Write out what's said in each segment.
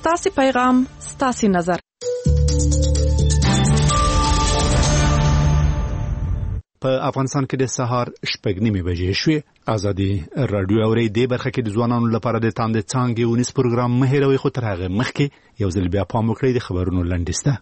ستاسو پیغام ستاسو نظر. په افغانستان کې د سهار 8:30 بجې شوې. ازادي رادیو اوري د برخه کې د ځوانانو لپاره د تاند څنګه ونیس پروګرام مهیروي خو تر هغه مخکې یو ځل بیا پام وکړئ د خبرونو لنډیسته.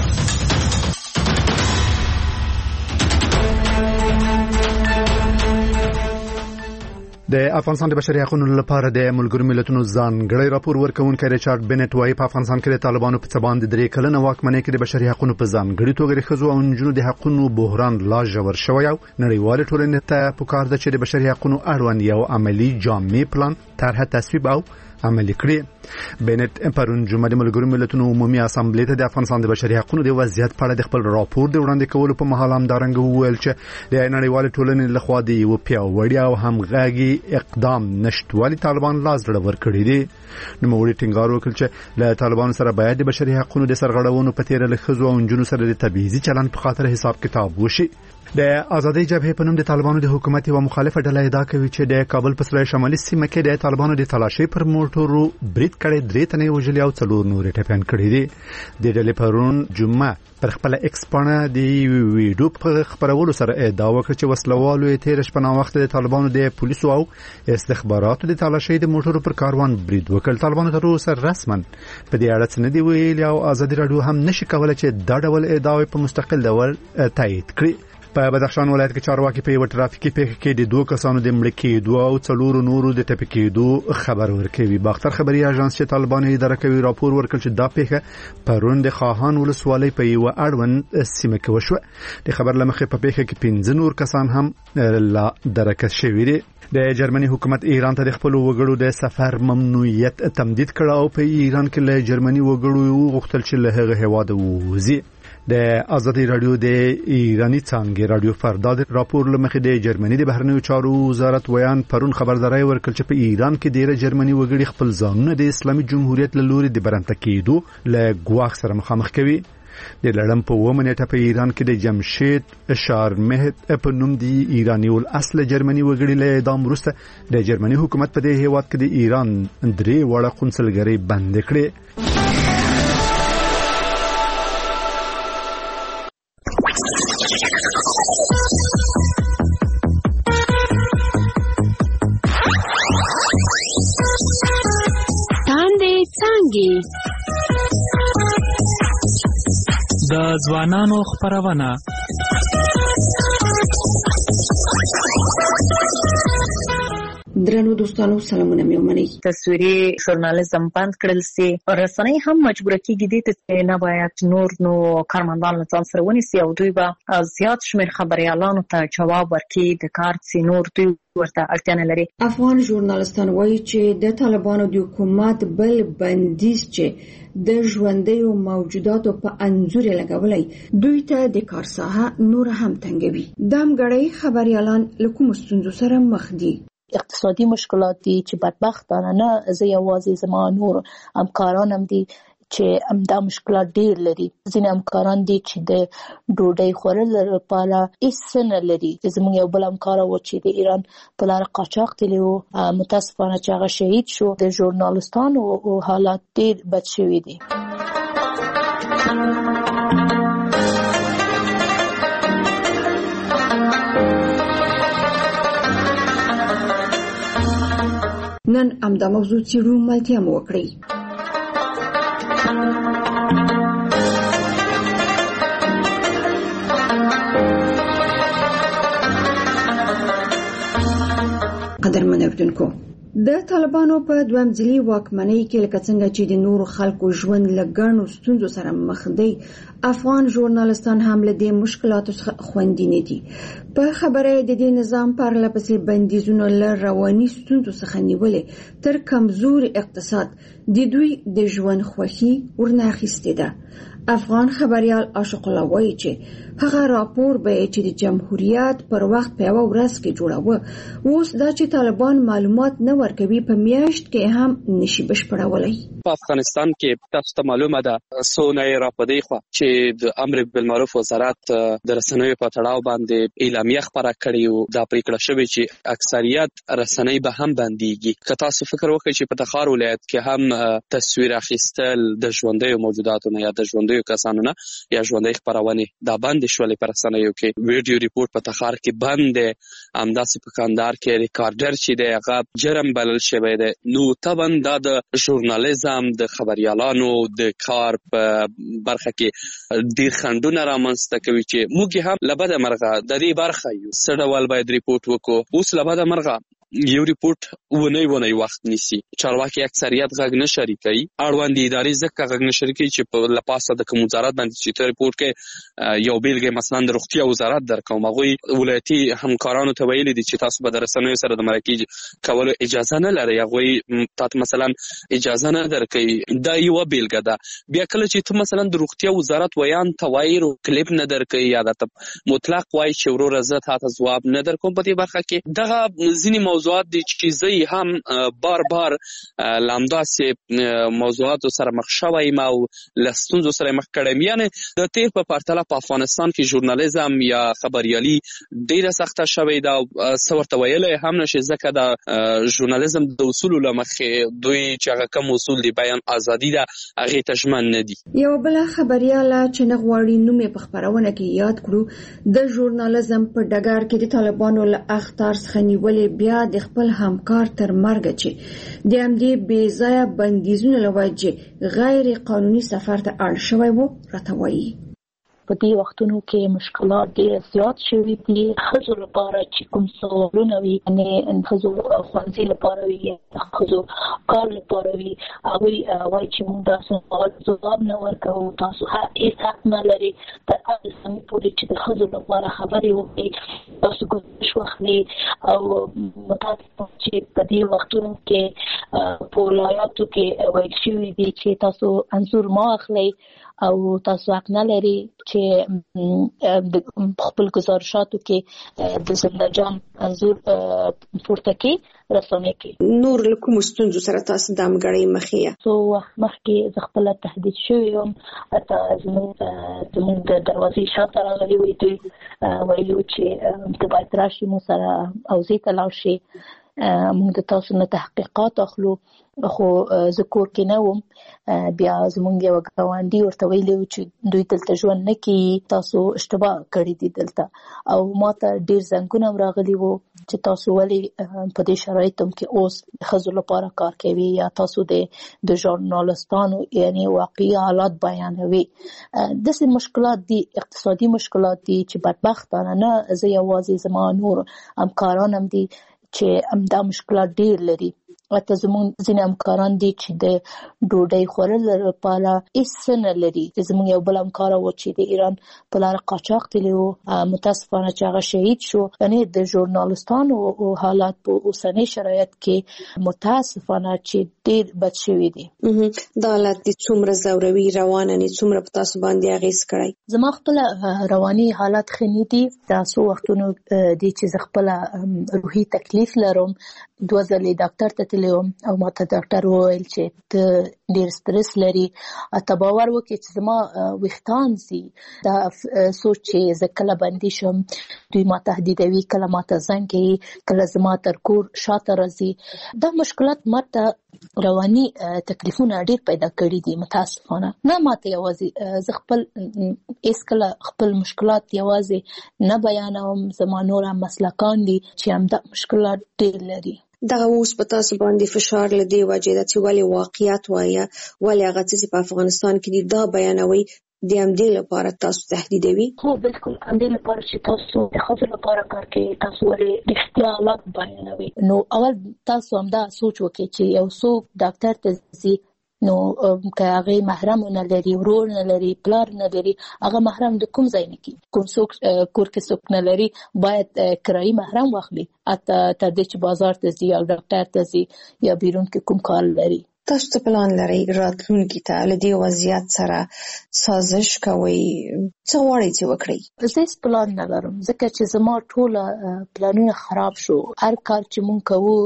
د افغانستان د بشري حقوقو لپاره د ملګرو ملتونو ځانګړی راپور ورکونکي ریچارډ بنټ وايي په افغانستان کې د طالبانو په څبان د 3 کلنه واکمنۍ کې د بشري حقوقو په ځانګړي توګه د ښځو او نجونو د حقوقو بحران لا ژور شوی او نړیوال ټولنې ته پکار ده چې د بشري حقوقو اړوند یو عملی جامع پلان طرح تصویب او عملي کړي. بنټ پرون جمعه د ملګرو ملتونو عمومي اسامبلې ته د افغانستان د بشري حقوقو د وضعیت په اړه د خپل راپور د وړاندې کولو په مهال هم دارنګ وویل چې د نړیوال ټولنې لخوا د یو پیاوړي او همغږي اقدام نشټوالي طالبان لاس ډډ ورکړي دي. نو موږ ټینګار وکړ چې له طالبان سره باید د بشري حقوقو د سرغړونو په تیر له خزو او جنونو سره د تبعیضي چلند په خاطر حساب کتاب وشي. د آزادۍ جبهې په نوم د طالبانو د حکومت او مخالفه ډله ادعا کوي چې د کابل په سویل شمالي سیمه کې د طالبانو د تلاشي پر موټرو برید کړي 3 تنه وژلي او 4 نور ټپيان کړي دي. د ډلې پرون جمعه پر خپل ایکس باندې د ویډیو په خبرولو سره ادعا وکړه چې وسلوالو یې تیر شپه نا وخت د طالبانو د پولیسو او استخباراتو د تلاشي د موټرو پر کاروان برید وکړ. طالبانو تر اوسه رسما په دې اړه څه نه دی ویلي او آزادي رادیو هم نشي کولای چې دا ډول ادعا په مستقل ډول تایید کړي. په بدخشان ولایت کې چارواکي په یو ټرافیکي پیښه کې د 2 کسانو د مړ کېدو او 4 نورو د ټپي کېدو خبر ورکوي. باختر خبري اژانس چې طالبان یې اداره کوي راپور ورکړ چې دا پیښه پرون د خاهان ولسوالۍ په یو اړوند سیمه کې وشوه. د خبر لمخې په پیښه کې 15 نور کسان هم لا درکه شوي دي. د جرمني حکومت ایران ته د خپل وګړو د سفر ممنوعیت تمدید کړ او په ایران کې له جرمني وګړو غوښتل چې له هغه هواده ووځي. د آزادي رادیو د ایرانی څنګه رادیو فردا د راپور لمخې د جرمني د بهرنیو چارو وزارت ویان پرون خبرداري ورکړ چې په ایران کې ډیره جرمني وګړي خپل ځانونه د اسلامي جمهوریت له لوري د برمته کېدو له ګواښ سره مخامخ کوي. د لړم په ومنټه په ایران کې د جمشید شارمهد په نوم دی ایرانی ول اصل جرمني وګړي له اعدام وروسته د جرمني حکومت په دې هیواد کې د ایران 3 وړه قونسلګرۍ بند کړې. د ځوانانو خبرونه درنو دوستانو سلامونه مې ومنئ. تصویري ژورنالیزم بند کړل سي او رسنۍ هم مجبور کیږي دي چې نه باید نو کارمندان له ځان سره ونیسي او دوی به زیات شمېر خبريالانو ته جواب ورکړي د کار سي نور دوی ورته اړتیا نه لري. افغان ژورنالستان وایي چې د طالبانو د حکومت بل بندیز چې د ژوندیو موجوداتو په انځور لګولای دوی ته د کار ساحه نور هم تنګوي. دامګړی خبريالان له کوم ستونزو سره مخ دي؟ اقتصادي مشکلات دي چې بدبختانه نه زه یوازې زما نور همکارانم دي چې همدا مشکلات ډیر لري. ځینې همکاران دي چې د ډوډۍ خوړلو لپاره هیڅ نه لري. زموږ یو بل همکار و چې د ایران په لاره قاچاق تللی و، متاسفانه چې هغه شهید شو. د ژورنالستانو حالات ډیر بد شوي دي. نن همدا موضوع څیړو ملتیا مو وکړئ. قدرمن اوریدونکو، د طالبانو په دویم ځلي واکمنۍ کې لکه څنګه چې د نورو خلکو ژوند له ګڼو ستونزو سره مخ دی، افغان ژورنالستان هم له دې مشکلاتو څخه خوندي نه دي. په خبره د دې نظام پرله پسې بندیزونو له رواني ستونزو څخه نیولې تر کمزور اقتصاد د دوی د ژوند خوښي ورنه اخیستې ده. افغان خبريال عاشق الله وایي چې هغه راپور به چې د جمهوریت پر وخت په یو ورځ کې جوړاوه اوس دا چې طالبان معلومات نه ورکوي په میاشت کې هم نشي بشپړولای. په افغانستان کې تاسو ته معلومه ده سونه راپدې خو چې د امر بالمعروف وزارت د رسنیو په تړاو باندې اعلامیه خبره کړې او دا پریکړه شوې چې اکثریت رسنۍ به هم بنديږي. که تاسو فکر وکړئ چې په تخار ولایت کې هم تصویر اخیستل د ژوندۍ موجوداتو نه یا د ژوندۍ کسانو نه یا ژوندۍ خبرونه دا باندې شولې پر رسنیو کې ویډیو ریپورت په تخار کې بند دی، همداسې په کندهار کې ریکارډر چې دی هغه جرم بلل شوی دی. نو طبعا دا د ژورنالیزم د خبريالانو د کار په برخه کې ډیر خندونه رامنځته کوي چې موږ هم لبد مرغه د دې برخه یو سړول باید ریپورت وکړو. اوس لبد مرغه یو ریپورت ونی وخت نیسی، چارواکي اکثریت غږ نه شریکي، اړوند ادارې ځکه غږ نه شریکي چې په لپاسه د کوم وزارت باندې چې ریپورت کې یو بیلګه مثلا د روغتیا وزارت درکوم هغه ولایتي همکارانو ته ویلي دي چې تاسو به د رسنیو سره د مرکه کولو اجازه نه لري، هغه تاسو مثلا اجازه نه درکې. دا یو بیلګه ده. بیا کله چې ته مثلا د روغتیا وزارت ویان توایرو کلیپ نه درکې یا د مطلق وای چې ورور زه تاسو جواب نه درکوم په دې برخه کې دغه ځینی موضوعات دي چې زه هم بار لامداسې موضوعات سره مخ شوم او لستونزو سره مخ کړم. یعنی د تیر په پرتله په افغانستان کې ژورنالیزم یا خبريالي ډیره سخته شوې ده. څورته ویل هم نشي ځکه د ژورنالیزم د اصول لمخې دوی چې هغه کوم اصول دي بیان ازادي ده هغه تشمن نه دي. یو بل خبرياله چې نغواړي نوم په خبرونه کې یاد کړو د ژورنالیزم په ډګر کې د طالبانو له اخطار څخه نیولې بیا د خپل همکار تر مرګ چې د همدې بې ځایه بندیزونو له وجې غیر قانوني سفر ته اړ شوی وو راته وایي. په دې وختونو کې مشکلات ډېر زیات شوي دي. ښځو لپاره چې کوم سوالونه وي یعنې ښځو ښوونځي لپاره وي یا ښځو کار لپاره وي هغوی وایي چې موږ دا سوال ځواب نه ورکوو، تاسو هیڅ حق نه لري تر هغې سمې پورې چې د ښځو لپاره خبرې وکړي، تاسو ګزارش واخلي. او متاسفانه چې په دې وختونو کې په ولایاتو کې ویل شوي دي چې تاسو انځور مه اخلئ او تاسو حق نه لري چې خپل گزارشاتو کې د زنده جان انځور پورته کې رسنۍ کې. نور له کوم ستونزو سره تاسو د همغږۍ مخې یاست؟ سو مخکې زه خپل تهدید شوی یم، حتی زموږ د دروازې شاته راغلي وي، دوی ویلي وو چې ته باید راشي مو سره حوزې ته لاړ شي، موږ د تاسو نه تحقیقات اخلو. خو زه کور کې نه وم. بیا زموږ یو ګاونډي ورته ویلي و چې دوی دلته ژوند نه کوي، تاسو اشتباه کړي دي دلته. او ما ته ډېر زنګونه هم راغلي وو چې تاسو ولې په دې شرایطو کې اوس ښځو لپاره کار کوي یا تاسو د ژورنالستانو یعنی واقعي حالات بیانوي. داسې مشکلات دي، اقتصادي مشکلات دي چې بدبختانه نه زه یوازې زما نور همکاران هم دي چې دا مشکلات ډېر لري. حتی زموږ ځینې همکاران دي چې د ډوډۍ خوړلو لپاره هېڅ څه نه لري. زموږ یو بل همکار و چې د ایران په لاره قاچاق تللی و، متاسفانه چې هغه شهید شو. یعنې د ژورنالستانو حالات په اوسني شرایط کې متاسفانه چې ډېر بد شوي دي. دا حالت دي څومره ځوروي روانه نه څومره په تاسو باندې اغېز کړی؟ زما خپل رواني حالات ښه نه دي. دا څو وختونو دي چې زه خپل روحي تکلیف لرم. 2 ځلې ډاکټر ته تللی وم او ما ته ډاکټر وویل چې ته ډېر سټرس لري. حتی باور وکړئ چې زما ویښتان ځي. دا سوچ چې زه کله بندي شم دوی ما تهدیدوي، کله ما ته زنګ کوي، کله زما تر کور شاته راځي. دا مشکلات ما ته رواني تکلیفونه ډېر پیدا کړي دي. متاسفانه نه ماته یوازې زه خپل هیڅکله خپل مشکلات یوازې نه بیانوم، زما نور هم مسلکان دي چې همدا مشکلات ډېر لري. دغه اوس په تاسو باندې فشار لدی وجه د چې ولې واقعیت وایي ولې هغه چې په افغانستان کې دي دا بیانوي د همدې لپاره تاسو تهدیدوي؟ هو بالکل همدې لپاره چې تاسو د ښځو لپاره کار کوي، تاسو ولې رښتیا حالات بیانوي. نو اول تاسو همدا سوچ وکړئ چې یو څوک ډاکټر ته ځي نو که هغه محرم نه لري، ورور نه لري، پلار نه لري، هغه محرم د کوم ځای نه کی؟ کوم څوک کور کې څوک نه لري باید کرایي محرم واخلي، حتی تر دې چې بازار ته ځي یا ډاکټر ته ځي یا بیرون کې کوم کار لري. تاسو څه پلان لرئ راتلونکي ته له دې وضعیت سره سازش کوئ؟ څه غواړئ چې وکړئ؟ زه هیڅ پلان نه لرم ځکه چې زما ټوله پلانونه خراب شو. هر کار چې مونږ کوو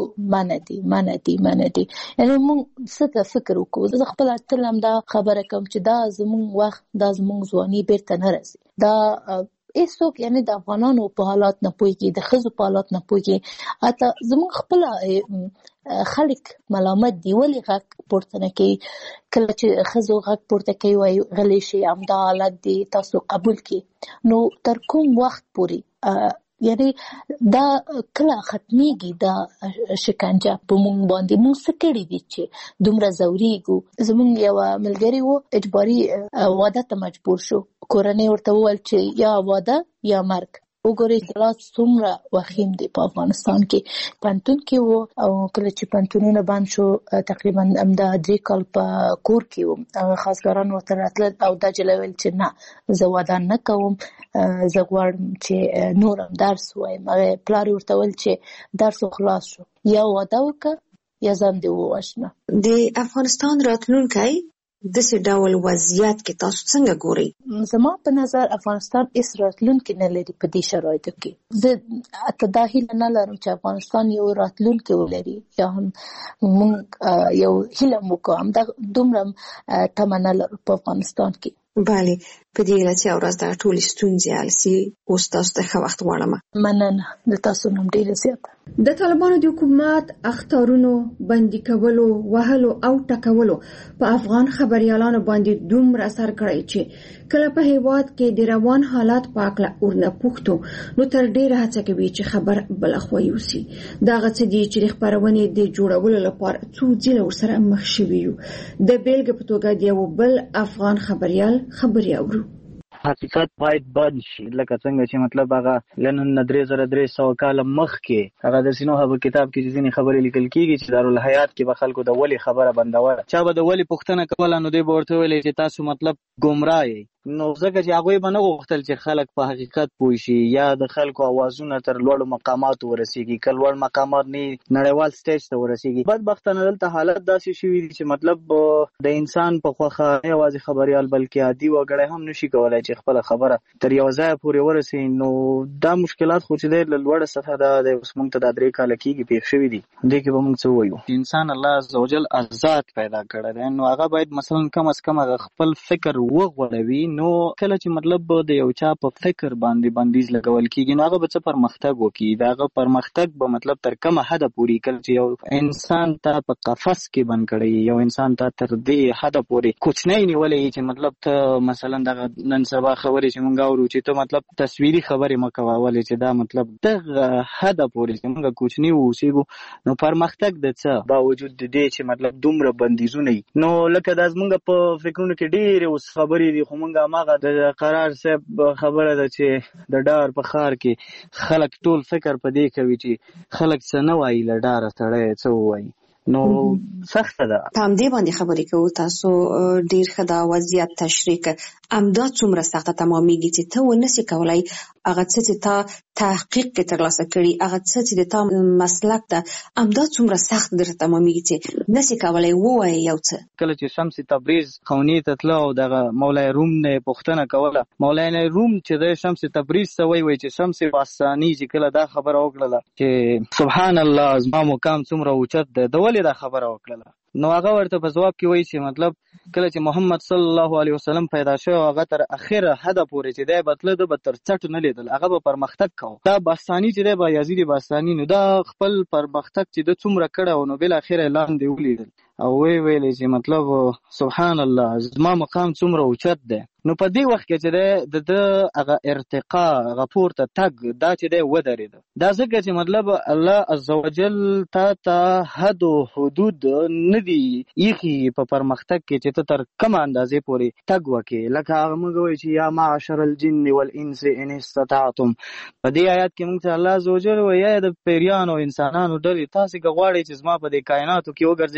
منع دي یعنی مونږ څه ته فکر وکړو. زه خپل تل هم دا خبره کوم چې دا زمونږ وخت، دا زمونږ ځواني بیرته نه راځي. دا هیڅوک یعنی د افغانانو په حالات نه پوهیږي، د ښځو په حالات نه پوهیږي. حتی زمونږ خپل خلک ملامت دي ولې غږ پورته نه کوي. کله چې ښځو غږ پورته کوي وایي غلی شي، همدا حالت دی، تاسو قبول کړئ. نو تر کوم وخت پورې یعنی دا کله ختمیږي دا شکنجه په مونږ باندې؟ مونږ څه کړي دي چې دومره ځورېږو؟ زمونږ یو ملګری و اجباري واده ته مجبور شو. کورنۍ ورته وویل چې یا واده یا مرګ. وګورئ لا څومره وخیم دی په افغانستان کې. پنتون کې و او کله چې پنتونونه بند شو تقریبا همدا 3 کال په کور کې و. خاصګران ورته راتلل او دا جلوي ویل چې نه زه واده نه کوم، زه غواړم چې نورم درس وایم. پلار ورته ویل چې درس خلاص شو، یا واده وکړه یا ځان دې ووژنه. د افغانستان راتلونکی داسې ډول وضعیت کې تاسو څنګه ګورئ؟ زما په نظر افغانستان هیڅ راتلونکی نه لري په دې شرایطو کې. زه حتی دا هیله نه لرم چې افغانستان یو راتلونکی ولري، یا هم موږ یو هیله وکړو. همدا دومره تمه نه لرو په افغانستان کې. بله، په دې هیله چې ورځ دا ټولې ستونزې حل سي. اوس تاسو ته ښه وخت غواړم. مننه، د تاسو نوم ډېره زیاته. د طالبانو د حکومت اخطارونو، بندي کولو، وهلو او ټکولو په افغان خبريالانو باندې دومره اثر کړی چې کله په هیواد کې د روان حالات په اړه ورنه پوښتو نو تر ډیره هڅه کوي چې خبر بلخوا یوسي. دا غڅ دي چې خبرونه د جوړولو لپاره څو ځله ورسره مخ شوي یو. د بیلګې په توګه د یو بل افغان خبريال خبري اورو. حقیقت باید بند شي، لکه څنګه چې مطلب هغه لنن 3300 کال مخکې هغه د سینوه په کتاب کې ځینې خبرې لیکل کیږي چې دارالحیات کې به خلکو د ولی خبره بندوله. چا به د ولی پوښتنه کوله نو دوی به ورته ویل چې تاسو مطلب ګمراه یې. نو ځکه چې هغوی به نه غوښتل چې خلک په حقیقت پوه شي یا د خلکو اوازونه تر لوړو مقاماتو ورسیږي. که لوړ مقامات نه نړیوال سټیج ته ورسیږي. بدبختانه دلته حالت داسې شوي دي چې مطلب د انسان په خوښه نه یوازې خبریال بلکې عادي وګړی هم نشي کولی چې خپله خبره تر یو ځایه پورې ورسوي. نو دا مشکلات خو چې دی له لوړه سطحه ده، اوس موږ ته دا 3 کاله کېږي پېښ شوي دي. دې کې به موږ څه ووایو؟ انسان الله عزوجل آزاد پیدا کړی دی، نو هغه باید مثلا کم از کم هغه خپل فکر وغوړوي. نو کله چې مطلب د یو چا په فکر باندې بندیز لګول کېږي نو هغه به څه پرمختګ وکړي. دا هغه پرمختګ به مطلب تر کومه حده پورې کله چې یو انسان ته په قفس کې بند کړي، یو انسان ته تر دې حده پورې کوچنی نیولې چې مطلب ته مثلا دغه نن سبا خبرې چې مونږ اورو چې ته مطلب تصویري خبرې مه کوه، ولې چې دا مطلب دغه حده پورې چې مونږ کوچني واوسېږو نو پرمختګ د څه باوجود د دې چې مطلب دومره بندیزونه وي. نو لکه دا زمونږ په فکرونو کې ډېرې اوس خبرې دي، خو مونږ هماغه د قرار صاحب خبره ده چې د ډار په ښار کې خلک ټول فکر په دې کوي چې خلک څه نه وایي، له ډاره سړی څه ووایي. نو سخته ده. په همدې باندې خبرې کوو. تاسو ډېر ښه دا وضعیت تشریح کړ. همدا څومره سخته تمامېږي چې ته ونسې کولی هغه څه چې تا تحقیق کې ترلاسه کړي، هغه څه چې د تا مسلک ده، همدا څومره سخت درته تمامېږي چې نسې کولی ووایې یو څه. کله چې شمس تبریز خونې ته تله او دغه مولای روم نه یې پوښتنه کوله، مولای روم چې د شمس تبریز ته وایي چې شمس باستاني چې کله دا خبره وکړله چې سبحان الله زما مقام څومره اوچت دی، د ولې دا خبره وکړله؟ نو هغه ورته په جواب کې وایي چې مطلب کله چې محمد صلی الله علیه وسلم پیدا شو هغه تر اخره حد پورې چې دی بتله د به تر چټ نه لیدل، هغه به پرمختګ کوو. دا باستاني چې دی با یزید باستاني نو دا خپل پرمختګ چې د څومره کړه نو بل اخره لاندې ولیدل او ویلې چې مطلب سبحان الله زما مقام څومره اوچت دی. نو په دې وخت کې چې د هغه ارتقا هغه پورته تګ دا چې دی ودرېده. دا ځکه چې مطلب الله عزوجل ته حد او حدود نه دي ایښي په پرمختګ کې چې ته تر کومه اندازې پورې تګ وکړې. لکه هغه موږ وایو چې یا معشر الجن والانس ان استطعتم. په دې آیات کې موږ ته الله عزوجل وایي یا د پیریانو انسانانو ډلې تاسې که غواړئ چې زما په دې کائناتو کې وګرځېږئ نو ورشئ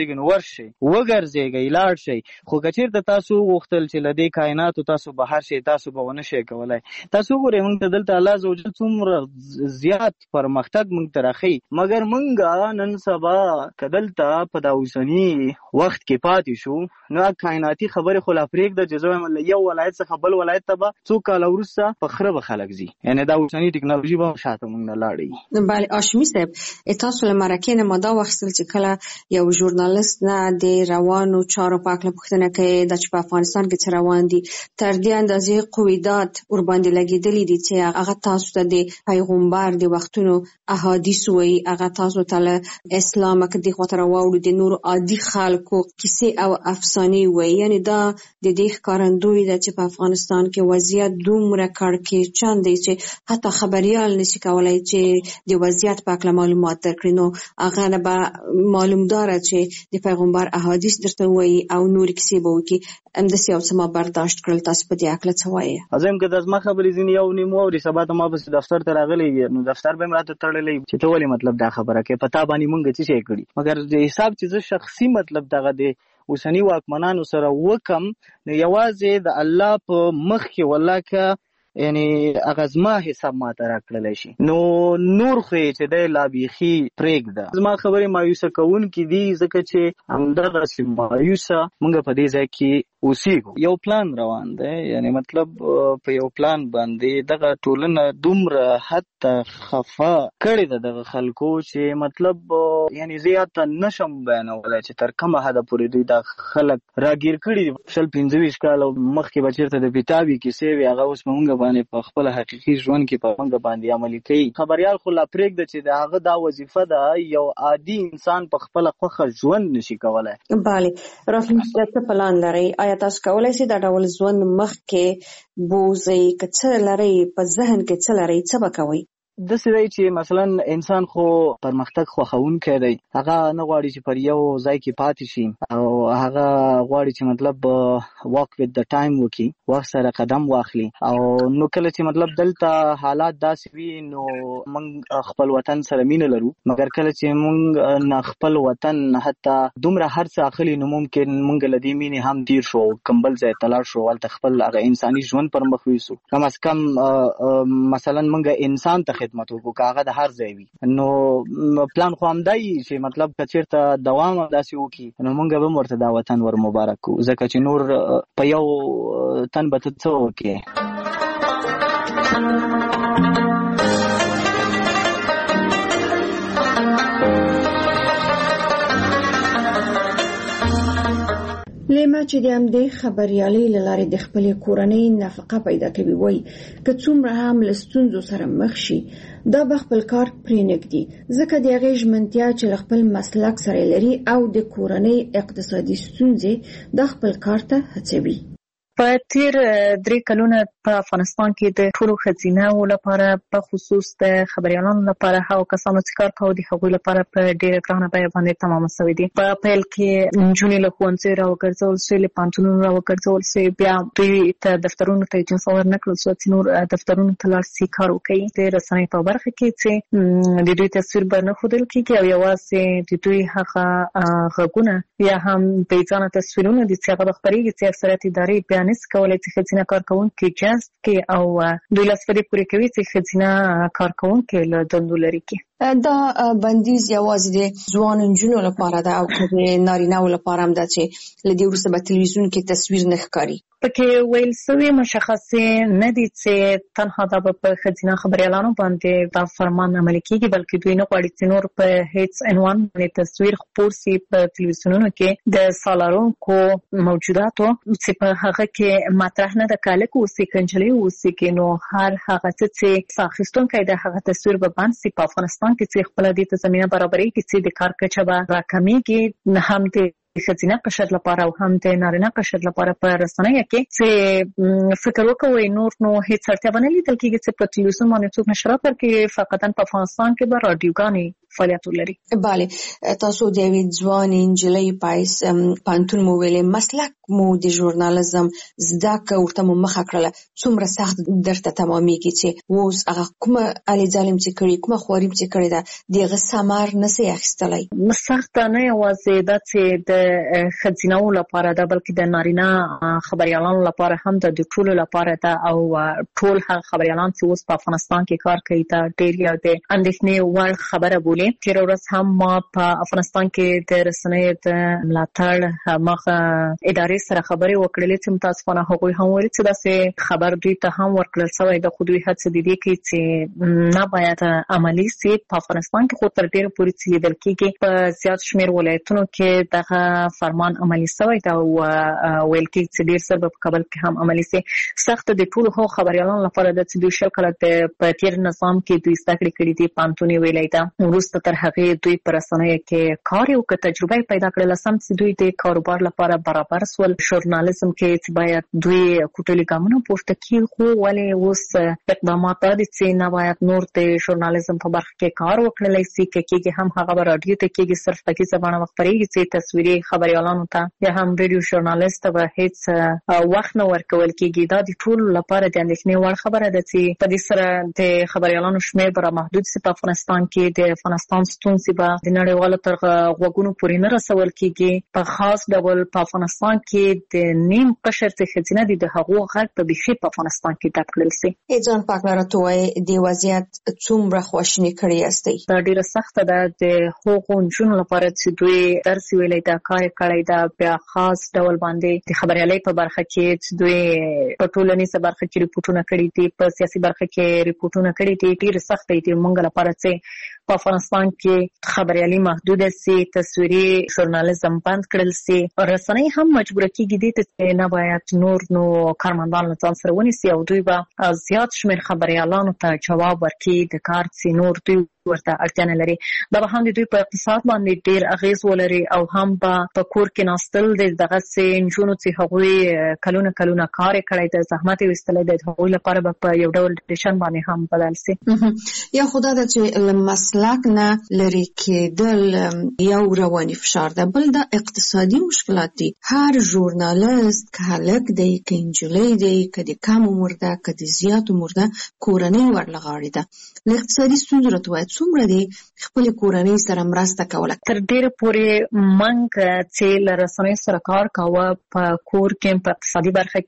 شي وګرځيږي لاړ شي خو کچیرته تاسو غوښتل چې لدی کائنات تاسو بهر شي تاسو به ونه شي کولای تاسو ګورئ موږ ته دلته الله عزوجل څومره زیات پرمختګ موږ ته راخی مګر موږ نن سبا کدلته په دا اوسنی وخت کې پاتې شو نو کائناتي خبره خو لا پرېږده چې زه یو ولایت څخه بل ولایت ته به څو کاله وروسته په خره به خلک ځي یعنی دا اوسنی ټکنالوژي به شاته موږ نه لاړې. بله هاشمي صاحب تاسو له مرکې نه ما دا واخیستل چې کله یو ژورنالیست نه د روانو چارو په اړه پوښتنه کوي دا چې په افغانستان کې څه روان دي تر دې اندازې قویدات ورباندې لګېدلي دي چې هغه تاسو ته د پیغمبر د وختونو احادیث وایي هغه تاسو ته له اسلامه که دې خواته راواوړو د نورو عادي خلکو کیسې او افسانې وایي یعنی دا د دې ښکارندوی ده چې په افغانستان کې وضعیت دومره کړکېچن دی چې حتی خبریال نشي کولی چې د وضعیت په اړه معلومات درکړي نو هغه نه به معلومداره چې د پیغمبر احادیث درته وایي او نورې کیسې به وکړي همداسې یو څه ما برداشت کړل تاسو په دې اړه څه وایې؟ زه هم که د زما خبرې ځینې یو نیم واوري سبا ته ما پسې دفتر ته راغلی نو دفتر به مې راته تړلی چې ته ولې مطلب دا خبره کوې په تا باندې مونږ څه شی کړي مګر د حساب چې زه شخصي مطلب دغه دی اوسنی واکمنانو سره وکم نو یوازې د الله په مخ کې والله که یعنی هغه زما حساب ما ته راکړلی شي نو نور خو یې چې دی لا بیخي پرېږده زما خبرې مایوسه کوونکي دي ځکه چې همدغسې مایوسه موږ په دې ځای کې اوسېږو یو پلان روان دی یعنی مطلب په یو پلان باندې دغه ټولنه دومره حتی خفه کړې ده دغه خلکو چې مطلب یعنی زه یاد نشم بیانولی چې تر کومه حده پورې دوی دا خلک راګیر کړي دي 25 کاله مخکې به چېرته د کتابي کیسې وي هغه اوس به موږ باندې په خپل حقیقي ژوند کې په موږ باندې عملي کوي خبریال خو لا پرېږده چې د هغه دا وظیفه ده یو عادي انسان په خپله خوښه ژوند نشي کولی. بله راتلونکي څه پلان لرئ؟ آیا تاسو کولی شئ دا ډول ژوند مخکې بوځئ که څه لرئ په ذهن کې څه لرئ څه به کوئ؟ داسې دی چې مثلا انسان خو پرمختګ خوښونکی دی هغه نه غواړي چې پر یو ځای کې پاتې شي او هغه غواړي چې مطلب واک وذ د ټایم وکړي وخت سره قدم واخلي او نو کله چې مطلب دلته حالات داسې وي نو موږ خپل وطن سره مینه لرو مګر کله چې موږ نه خپل وطن حتی دومره هر څه اخلي نو ممکن موږ له دې مینې هم دیر شو کوم بل ځای ته لاړ شو هلته خپل هغه انساني ژوند پر مخ یوسو کم از کم مثلا موږ انسان ته خدمت وکړو که هغه د هر ځای وي نو پلان خو همدا وي چې مطلب که چېرته دوام همداسې وکړي نو موږ به هم ورته دا وطن ور مبارک کړو ځکه چې نور په یو تن به ته څه وکړې. لیما چې د همدې خبریالۍ له لارې د خپلې کورنۍ نفقه پیدا کوي وایي که څومره هم له ستونزو سره مخ شي دا به خپل کار پرېنږدي ځکه د هغې ژمنتیا چې له خپل مسلک سره لري او د کورنۍ اقتصادي ستونزې دا خپل کار ته هڅوي. په تیر 3 کلونه په افغانستان کې د ټولو ښځینه‌و لپاره په خصوص د خبریالانو لپاره هغو کسانو چې کار کوي د هغوی لپاره په ډېره ګرانه بیه باندې تمامه شوې دي. په پیل کې نجونې له ښوونځیو راوګرځول شوې له پوهنتونونو راوګرځول شوې بیا دوی ته دفترونو ته اجازه ورنکړل شوه چې نور دفترونو ته لاړ شي کار وکړي. د رسنیو په برخه کې چې د دوی تصویر به نه ښودل کېږي او یوازې د دوی هغه غږونه یا هم بېځانه تصویرونه دي چې هغه به خپرېږي چې اکثریت ادارې بیا نشي کولی چې ښځینه کارکوونکي جذب کړي او دوی لاسپرې پورې کوي چې ښځینه کارکوونکي له دندو لرې کړي. دا بندیز یوازې د ځوان نجونو لپاره ده او که د نارینه‌و لپاره هم ده چې له دې وروسته به تلویزیون کې تصویر نه ښکاري؟ پکې ویل شوي مشخصې نه دي چې تنها دا به په ښځینه خبریالانو باندې دا فرمان عملي کېږي بلکې دوی نه غواړي چې نور په هیڅ عنوان باندې تصویر خپور شي په تلویزیونونو کې د سالارونکو موجوداتو چې په هغه کې مطرح نه ده که هلک اوسي که نجلۍ اوسي نو هر هغه څه چې اخیستونکی د هغه تصویر به بند شي په افغانستان کې چې خپله دې ته زمینه برابرېږي چې د کار کچه به راکمېږي هم د ښځینه قشر لپاره او هم د نارینه قشر لپاره په رسنیو کې چې فکر وکوئ نور نو هیڅ اړتیا به نه لیدل کېږي چې په تلویزیون باندې څوک نشرات ورکړي فقطا په افغانستان کې به راډیوګانې فعالیت ولري. bale تاسو د یوې ځوانې نجلۍ پایس پانتون مو ویلې مسلک مو د ژورنالیزم زده کړه ورته مو مخه کړله څومره سخت درته تمامېږي چې اوس هغه کومه الې ځالم چې کړي کومه خواري چې کړې ده دغه ثمر نسي اخیستلی. سخت نه یوازې دا چې د ښځینه‌و لپاره ده بلکې د نارینه خبریالانو لپاره هم د ټولو لپاره ده او ټول هغه خبریالان چې اوس په افغانستان کې کار کوي دا ډېر یو د اندېښنې وړ خبره بولي. تېره ورځ هم ما په افغانستان کې د رسنیو د ملاتړ هماغه ادارې سره خبرې وکړلې چې متاسفانه هغوی هم ویل چې داسې خبر دوی ته هم ورکړل شوی ده خو دوی هڅه د دې کوي چې نه باید عملي سي. په افغانستان کې خو تر ډېره پورې چې لیدل کېږي په زیات شمېر ولایتونو کې دغه فرمان عملي شوی ده او ویل کېږي چې ډېر ژر به په کابل کې هم عملي سي. سخت د ټولو هغو خبریالانو لپاره ده چې دوی شل کاله په تېر نظام کې دوی زده کړې کړي دي پانتون یې ویلی ده وروسته تر هغې دوی په رسنیو کې کار یې وکړ تجربه یې پیدا کړله سم چې دوی د کاروبار لپاره برابر سول. ژورنالیزم کې چې باید دوی کوټلي ګامونه پورته کړي خو ولې اوس اقدامات دا دي چې نه باید نور د ژورنالیزم په برخه کې کار وکړلی سي که کېږي هم هغه به راډیو ته کېږي صرف په کیسه بڼه خپرېږي چې تصویري خبریالانو ته یا هم ریډیو ژورنالیست ته به هېڅ وخت نه ورکول کېږي. دا د ټولو لپاره د اندېښنې وړ خبره ده چې په دې سره د خبریالانو شمېر به رامحدود سي. په افغانستان کې د افغانستان ستونزې به د نړیوالو تر غوږونو پورې نه رسول کېږي. په خاص ډول په افغانستان کې د نیم قشر چې ښځینه دي د هغو غږ به بیخي په افغانستان کې ډک کړل سي. ځان پاک راته وایي د وضعیت څومره خواشیني کړی یاستئ؟ دا ډېره سخته ده د هغو نجونو لپاره چې دوی درس ویلی ده کار یې کړی ده بیا خاص ډول باندې د خبریالۍ په برخه کې چې دوی په ټولنیزه برخه کې ریپورټونه کړي دي په سیاسي برخه کې ریپورټونه کړي دي ډېر سخت دی موږ لپاره چې په افغانستان کې خبریالي محدوده سي تصویري ژورنالیزم بند کړل سي رسنۍ هم مجبوره کېږي دې ته چې نه باید نور نو کارمندان له ځان سره ونیسي او دوی به زیات شمېر خبریالانو ته جواب ورکړي د کار چې نور دوی ورته اړتیا نه لري. دا به هم د دوی په اقتصاد باندې ډېر اغېز ولري او هم به په کور کې ناستل د دغسې نجونو چې هغوی کلونه کار یې کړی د زحمت یې ویستلی دی د هغوی لپاره به په یو ډول ډیپریشن باندې هم بدل سي. یا خو دا ده چې له مسلک نه لرې کېدل یو رواني فشار ده بل دا اقتصادي مشکلات دي. هر ژورنالیست که هلک دی که نجلۍ دی که د کم عمر ده که د زیات عمر ده کورنۍ ورلغاړې ده. له اقتصادي ستونزو راته وایه څومره دی خپلې کورنۍ سره مرسته کوله؟ تر ډېره پورې موږ چې له رسنیو سره کار کوه په کور کې په اقتصادي برخه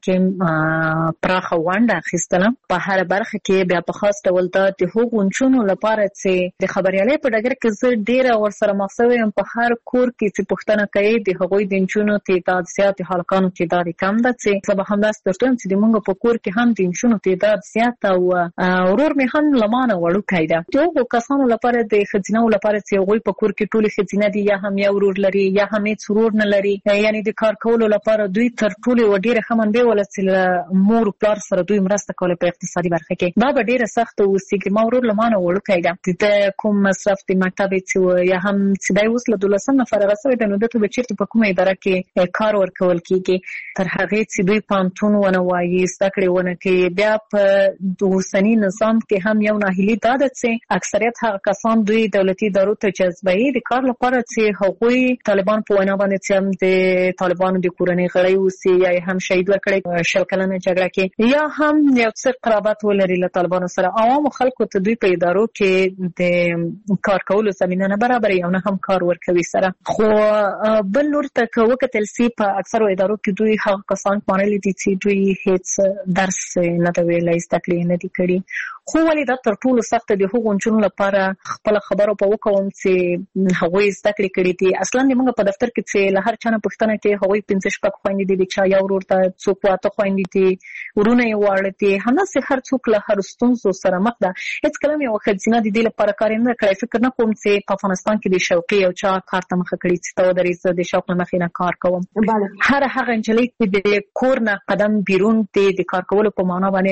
کې پراخه ونډه اخیستله. په هره برخه کې بیا په خاص ډول دا د هغو نجونو لپاره چې د خبریالۍ په ډګر کې زه ډېره ورسره مخ شوې یم. په هر کور کې چې پوښتنه کوي د هغوی د نجونو تعداد زیات د هلکانو تعداد کم ده چې زه به همداسې درته وایم چې موږ په کور کې هم د نجونو تعداد زیات او ورور مې هم له ما نه وړوکی ده. د هغو کسانو لپاره د ښځینه‌و لپاره چې هغوی په کور کې ټولې ښځینه دي یا هم یو ورور لري یا هم هېڅ ورور نه لري یعنې د کار کولو لپاره دوی تر ټولې یوه ډېره ښه منبع وله چې له مور پلار سره دوی مرسته کوله په اقتصادي برخه کې. دا به ډېره سخته اوسېږي. ما ورور له ما نه وړوکی ده د کوم مصرف د مکتب چې یا هم چې دی اوس له 12 نه فارغه شوی دی نو ده ته به چېرته په کومه اداره کې کار ورکول کېږي تر هغې چې دوی پانتون ونه وایي زده کړې ونه کوي. بیا په اوسني نظام کې هم یو ناهیلي دا ده چې اکثریت هغه کسان دوی دولتي ادارو ته جذبوي د کار لپاره چې هغوی طالبان په وینا باندې چې هم د طالبانو د کورنۍ غړی اوسي یا هم شهید ورکړی 20 کلنه جګړه کې یا هم یو څه قرابت ولري له طالبانو سره. عوامو خلکو ته دوی په ادارو کې د کار کولو زمینه نه برابري او نه هم کار ورکوي سره. خو بل لور ته که وکتل سي په اکثرو ادارو کې دوی هغه کسان منلي دي چې دوی هیڅ درس نه دی ویلی زده کړې نه دي کړي. خو ولې دا تر ټولو سخته د هغو نجونو لپاره خپله خبره په وکوم چې هغوی زده کړې کړي دي. اصلا د موږ په دفتر کې چې له هر چا نه پوښتنه کوي هغوی 5-6 خویندې دي د چا یو ورور ته څوک 8 خویندې دي ورونه یې واړه دي. همداسې هر څوک له هر ستونزو سره مخ ده. هېڅکله مې یوه ښځینه د دې لپاره کار یې نه کړی. فکر نه کوم چې په افغانستان کې د شوقي یو چا کار ته مخه کړي چې ته ودرې زه د شوق له مخې نه کار کوم. هر هغه نجلۍ چې د کور نه قدم بیرون دی د کار کولو په معنا باندې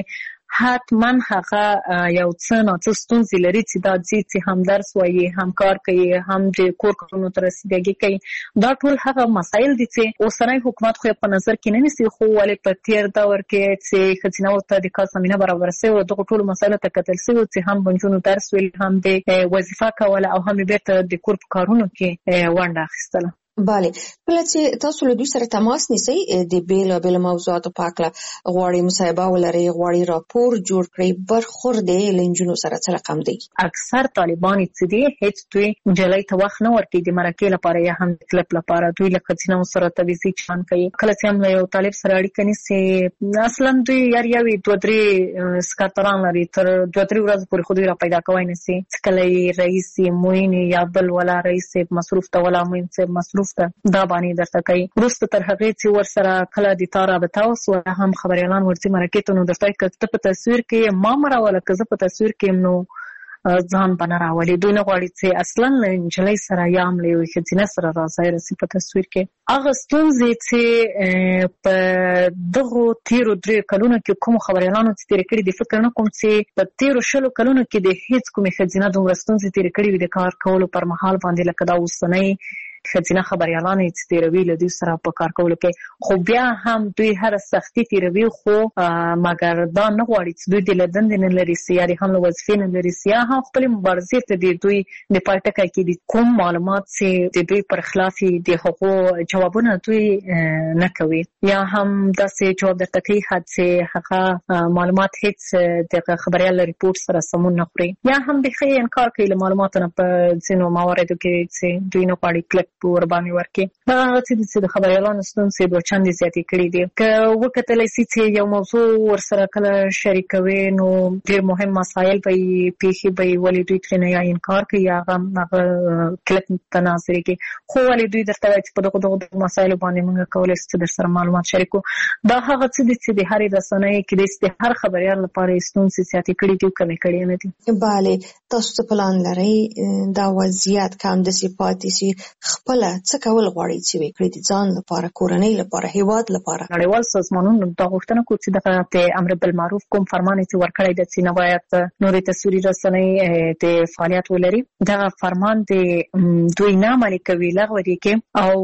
حتما هغه یو څه نه څه ستونزې لري چې دا چې هم درس وایي هم کار کوي هم د کور کارونو ته رسیدګي کوي دا ټول هغه مسایل دي چې اوسنی حکومت خو په نظر کې نه نیسي خو ولې په تیر دور کې چې ښځینه ورته د کار زمینه برابر شوې او دغه ټولو مسایلو ته کتل شوي چې هم د نجونو درس ویل هم د وظیفه کوله او هم بیرته د کور په کارونو کې ونډه اخیستله. بله کله چې تاسو له دوی سره تماس نیسئ د بیل موضوعاتو په اړه غواړئ مصاحبه ولرئ غواړئ راپور جوړ کړئ برخورد یې له نجونو سره څه رقم دی؟ اکثر طالبان چې دي هیڅ دوی نجلۍ ته وخت نه ورکوي د مرکې لپاره یا هم د کلپ لپاره دوی له ښځینه سره تبعیضي چلند کوي. کله چې هم له یو طالب سره اړیکه نیسي اصلا دوی یوې 2-3 سکرتران لري تر 2-3 ورځې پورې خو دوی را پیدا کوی نشي چې کله یې رئیس موین یا بل ولا رئیس مصروف ته ولا موین صاحب مصروف دا باندې درته کوي. وروسته تر هغې چې ورسره کله د تا رابطه وسوه هم خبریالان ورځي مرکې ته نو درته که ته په تصویر کې ما مراوله که زه په تصویر کې نو ځان به نه راولي. دوی نه غواړي چې اصلا له نجلۍ سره یا هم له یوې ښځینه سره راځي راسي په تصویر کې. هغه ستونزې چې په دغو تیرو 3 کلونو کې کوم خبریالانو چې تېرې کړي دي فکر نه کوم چې په تیرو 20 کلونو کې د هیڅ کومې ښځینه دومره ستونزې تېرې کړي وي د کار کولو پر مهال باندې لکه دا اوسنۍ ښځینه خبریالان چې تېروي له دوی سره په کار کولو کې خو بیا هم دوی هر سختي تېروي خو مګر دا نه غواړي چې دوی د له دندې نه لرې سي یا د هم له وظیفې نه لرې سي یا هم خپلې مبارزې ته د دوی د پای ټکی کې د کوم معلومات چې د دوی پر خلاف د هغو جوابونه دوی نه کوي یا هم داسې جواب درته کوي چې هغه معلومات هیڅ د خبریال له ریپورټ سره سمون نه خوري یا هم بیخي انکار کوي له معلوماتو نه په ځینو مواردو کې چې دوی نه غواړي کلک ور باندې ورکي. دا هغه چې د خبریالانو ستونزې دوه چندې زیاتې کړي دي. که وکتلی سي چې یو موضوع ورسره کله شریکوي نو ډېر مهم مسایل به یې پیښې به یې ولې دوی ترې نه یا انکار کوي یا هغه کلک ته نه حاضرېږي خو ولې دوی درته وایي چې په دغو مسایلو باندې موږ کولی شو چې در سره معلومات شریک کړو. دا هغه څه دي چې د هرې رسنۍ کېدای شي د هر خبریال لپاره یې ستونزې زیاتې کړي دي او کمې کړې نه دي. بله تاسو څه پلان لرئ دا وضعیت که همداسې پاتې شي خپله څه کول غواړئ چې وکړئ د ځان لپاره کورنۍ لپاره هیواد لپاره؟ نړیوال سازمانونو دا غوښتنه کوي چې د امر بالمعروف کوم فرمان چې ورکړی دی چې نه باید نورې تصویري رسنۍ د فعالیت ولري دغه فرمان د دوی نه عملي کوي لغوه یې کوي او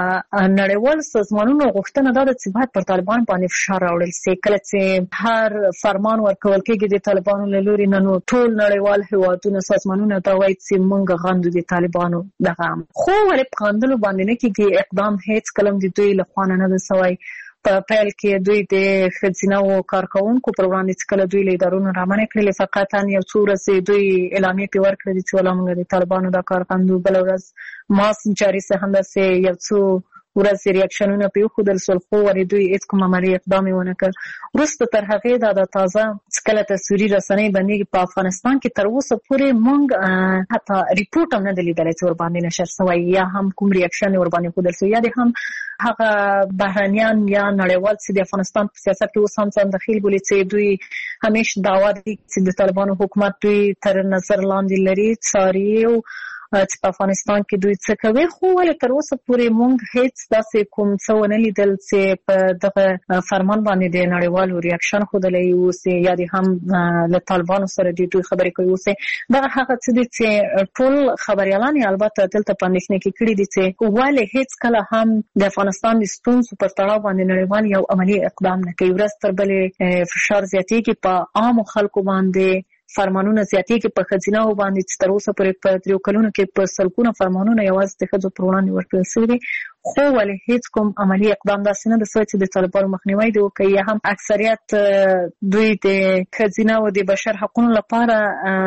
نړیوال سازمانونو غوښتنه دا ده چې باید پر طالبان باندې فشار راوړل شي. کله چې هر فرمان ورکول کېږي د طالبانو له لوري نه نو ټول نړیوال هیوادونه سازمانونه دا وایي چې موږ غندو د طالبانو دغه خو ولې په غندلو باندې نه کېږي اقدام هیڅ کلم د دوی له خوا نه ده سوی. په پیل کې دوی د ښځینه کارکوونکو پر وړاندې چې کله دوی له ادارونو رامنع کړلې فقط یو څو ورځې دوی اعلامیې پرې ورکړې چې والله موږ د طالبانو دا کار غندو. بله ورځ ماسک جاري څه همداسې یو څو ورځې ریاکشنونه پرې وښودل شول خو ولې دوی هېڅ کوم عملي اقدام یې ونه کړ. وروسته تر هغې دا د تازه چې کله تصویري رسنۍ بندېږي په افغانستان کې تر اوسه پورې موږ حتی ریپورټ هم نه دی لیدلی چې ورباندې نشر شوی یا هم کوم ریاکشن یې ورباندې ښودل شوی یا د هم هغه بهرنیان یا نړیوال چې د افغانستان په سیاست کې اوس هم ځان دخیل بولي چې دوی همیش دعوا دي چې د طالبانو حکومت دوی تر نظر لاندې لري څاري او چې په افغانستان کې دوی څه کوي خو ولې تر اوسه پورې موږ هیڅ داسې کوم څه ونه لیدل چې په دغه فرمان باندې د نړیوالو ریاکشن ښودلی اوسي یا د هم له طالبانو سره د دوی خبرې کوي اوسي. دغه هغه څه دي چې ټول خبریالان یې البته دلته په اندېښنه کې کړي دي چې ولې هیڅ کله هم د افغانستان د ستونزو پر تړاو باندې نړیوال یو عملي اقدام نه کوي. ورځ تر بلې فشار زیاتېږي په عامو خلکو باندې فرمانونه زیاتېږي په ښځینهو باندې چې تر اوسه پورې په 3 کلونو کې په سلګونه فرمانونه یوازې د ښځو پر وړاندې ورکړل شوي دي خو ولې هیڅ کوم عملي اقدام داسې نه ده شوی چې د طالبانو مخنیوی دې وکړي یا هم اکثریت دوی د ښځینهو د بشر حقونو لپاره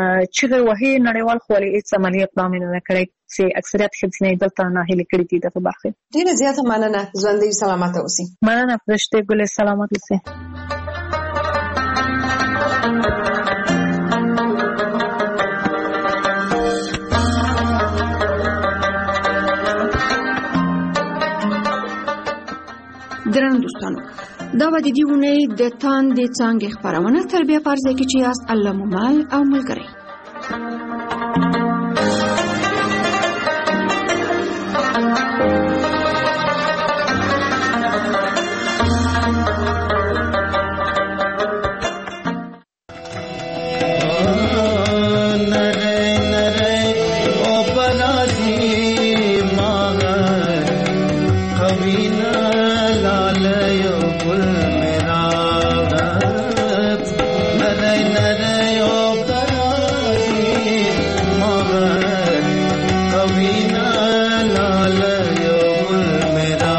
چغې وهي نړیوال خو ولې هیڅ عملي اقدام یې نه کړی چې اکثریت ښځینې دلته ناهیلې کړي دي دغه برخې. ډېره زیاته مننه ژوندۍ سلامته اوسئ. مننه فرشتې ګلې سلامت اوسئ. درنو دوستانو دا و د دې اونۍ د تاندې څانګې خپرونه تر بیا په ارزه کې چې یاست الله مو مل او ملګری. लाल यो गुल मेरा नरे नरे यो कराची मगर कभी ना लाल यो गुल मेरा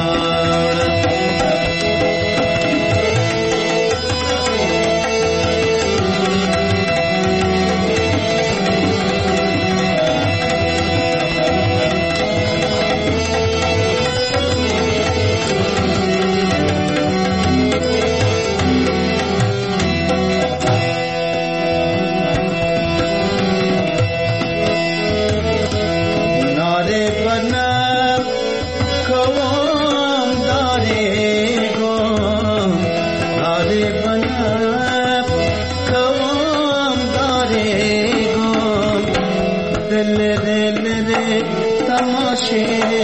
तमाशे